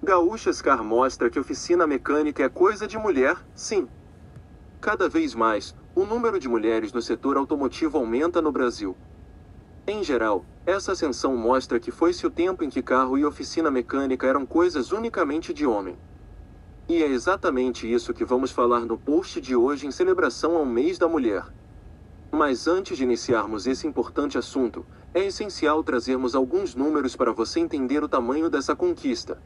Gaúchas Car mostra que oficina mecânica é coisa de mulher, sim. Cada vez mais, o número de mulheres no setor automotivo aumenta no Brasil. Em geral, essa ascensão mostra que foi-se o tempo em que carro e oficina mecânica eram coisas unicamente de homem. E é exatamente isso que vamos falar no post de hoje em celebração ao mês da mulher. Mas antes de iniciarmos esse importante assunto, é essencial trazermos alguns números para você entender o tamanho dessa conquista.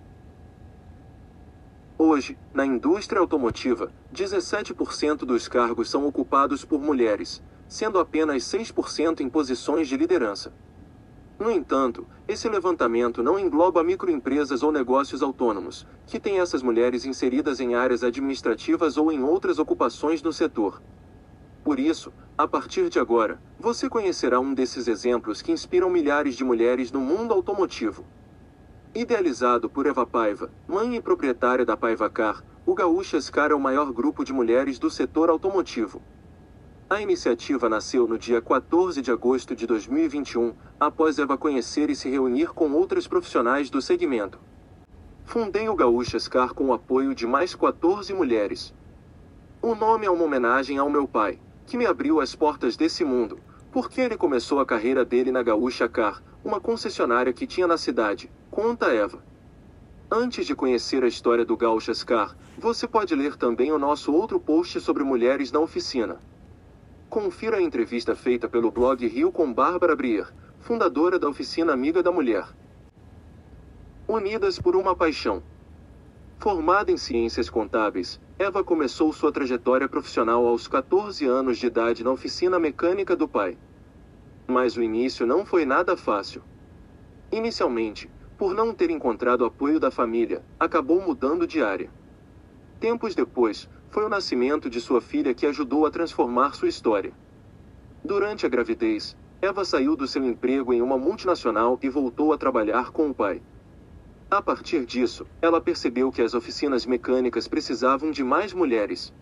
Hoje, na indústria automotiva, 17% dos cargos são ocupados por mulheres, sendo apenas 6% em posições de liderança. No entanto, esse levantamento não engloba microempresas ou negócios autônomos, que têm essas mulheres inseridas em áreas administrativas ou em outras ocupações no setor. Por isso, a partir de agora, você conhecerá um desses exemplos que inspiram milhares de mulheres no mundo automotivo. Idealizado por Eva Paiva, mãe e proprietária da Paiva Car, o Gaúchas Car é o maior grupo de mulheres do setor automotivo. A iniciativa nasceu no dia 14 de agosto de 2021, após Eva conhecer e se reunir com outras profissionais do segmento. Fundei o Gaúchas Car com o apoio de mais 14 mulheres. O nome é uma homenagem ao meu pai, que me abriu as portas desse mundo, porque ele começou a carreira dele na Gaúcha Car, uma concessionária que tinha na cidade, conta Eva. Antes de conhecer a história do Gaúchas Car, você pode ler também o nosso outro post sobre mulheres na oficina. Confira a entrevista feita pelo blog Rio com Bárbara Brier, fundadora da Oficina Amiga da Mulher. Unidas por uma paixão. Formada em ciências contábeis, Eva começou sua trajetória profissional aos 14 anos de idade na oficina mecânica do pai. Mas o início não foi nada fácil. Inicialmente, por não ter encontrado apoio da família, acabou mudando de área. Tempos depois, foi o nascimento de sua filha que ajudou a transformar sua história. Durante a gravidez, Eva saiu do seu emprego em uma multinacional e voltou a trabalhar com o pai. A partir disso, ela percebeu que as oficinas mecânicas precisavam de mais mulheres.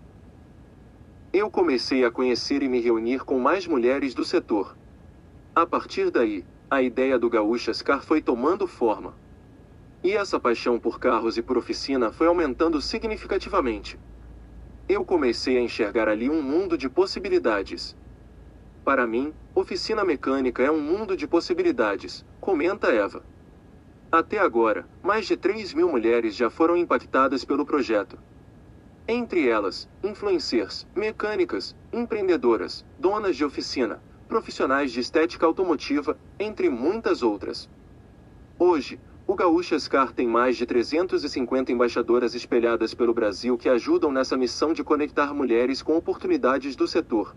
Eu comecei a conhecer e me reunir com mais mulheres do setor. A partir daí, a ideia do Gaúchas Car foi tomando forma. E essa paixão por carros e por oficina foi aumentando significativamente. Eu comecei a enxergar ali um mundo de possibilidades. Para mim, oficina mecânica é um mundo de possibilidades, comenta Eva. Até agora, mais de 3.000 mulheres já foram impactadas pelo projeto. Entre elas, influencers, mecânicas, empreendedoras, donas de oficina, profissionais de estética automotiva, entre muitas outras. Hoje, o Gaúchas Car tem mais de 350 embaixadoras espelhadas pelo Brasil que ajudam nessa missão de conectar mulheres com oportunidades do setor.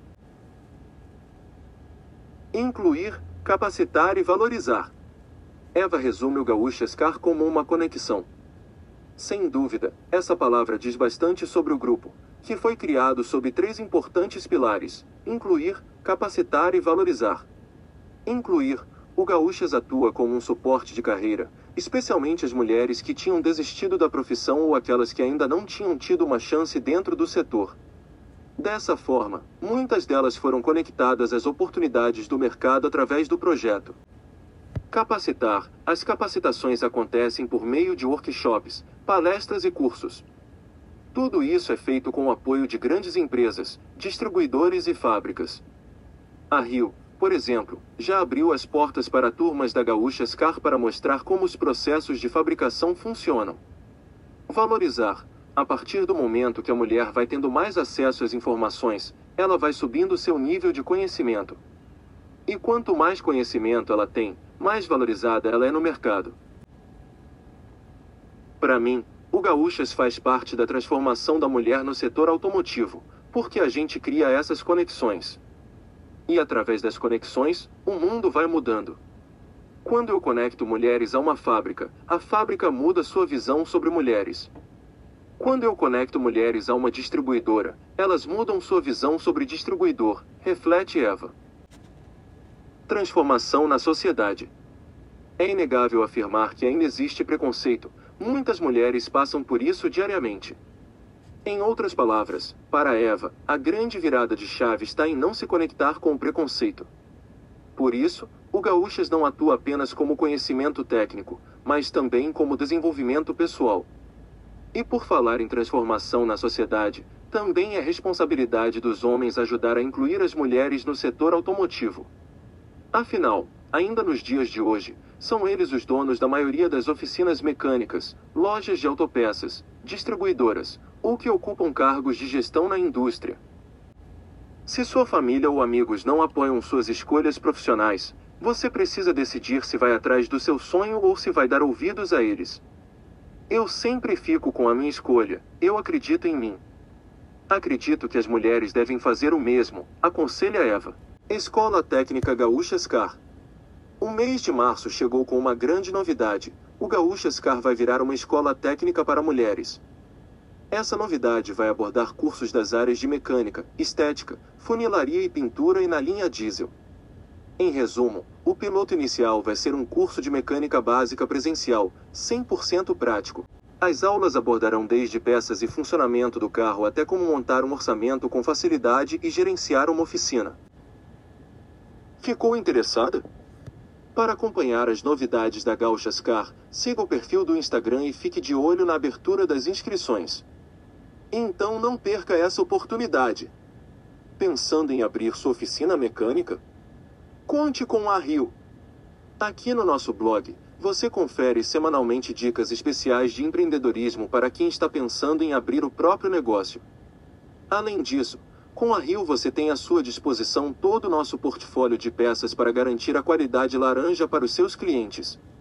Incluir, capacitar e valorizar. Eva resume o Gaúchas Car como uma conexão. Sem dúvida, essa palavra diz bastante sobre o grupo, que foi criado sob 3 importantes pilares: incluir, capacitar e valorizar. Incluir, o Gaúchas atua como um suporte de carreira, especialmente as mulheres que tinham desistido da profissão ou aquelas que ainda não tinham tido uma chance dentro do setor. Dessa forma, muitas delas foram conectadas às oportunidades do mercado através do projeto. Capacitar. As capacitações acontecem por meio de workshops, palestras e cursos. Tudo isso é feito com o apoio de grandes empresas, distribuidores e fábricas. A Rio, por exemplo, já abriu as portas para turmas da Gaúchas Car para mostrar como os processos de fabricação funcionam. Valorizar. A partir do momento que a mulher vai tendo mais acesso às informações, ela vai subindo seu nível de conhecimento. E quanto mais conhecimento ela tem, mais valorizada ela é no mercado. Para mim, o Gaúchas faz parte da transformação da mulher no setor automotivo, porque a gente cria essas conexões. E através das conexões, o mundo vai mudando. Quando eu conecto mulheres a uma fábrica, a fábrica muda sua visão sobre mulheres. Quando eu conecto mulheres a uma distribuidora, elas mudam sua visão sobre distribuidor, reflete Eva. Transformação na sociedade. É inegável afirmar que ainda existe preconceito, muitas mulheres passam por isso diariamente. Em outras palavras, para Eva, a grande virada de chave está em não se conectar com o preconceito. Por isso, o Gaúchas não atua apenas como conhecimento técnico, mas também como desenvolvimento pessoal. E por falar em transformação na sociedade, também é responsabilidade dos homens ajudar a incluir as mulheres no setor automotivo. Afinal, ainda nos dias de hoje, são eles os donos da maioria das oficinas mecânicas, lojas de autopeças, distribuidoras, ou que ocupam cargos de gestão na indústria. Se sua família ou amigos não apoiam suas escolhas profissionais, você precisa decidir se vai atrás do seu sonho ou se vai dar ouvidos a eles. Eu sempre fico com a minha escolha, eu acredito em mim. Acredito que as mulheres devem fazer o mesmo, aconselha Eva. Escola Técnica Gaúchas Car. O mês de março chegou com uma grande novidade: o Gaúchas Car vai virar uma escola técnica para mulheres. Essa novidade vai abordar cursos das áreas de mecânica, estética, funilaria e pintura e na linha diesel. Em resumo, o piloto inicial vai ser um curso de mecânica básica presencial, 100% prático. As aulas abordarão desde peças e funcionamento do carro até como montar um orçamento com facilidade e gerenciar uma oficina. Ficou interessada? Para acompanhar as novidades da Gaúchas Car, siga o perfil do Instagram e fique de olho na abertura das inscrições. Então não perca essa oportunidade. Pensando em abrir sua oficina mecânica? Conte com a Rio. Aqui no nosso blog, você confere semanalmente dicas especiais de empreendedorismo para quem está pensando em abrir o próprio negócio. Além disso, com a Rio você tem à sua disposição todo o nosso portfólio de peças para garantir a qualidade laranja para os seus clientes.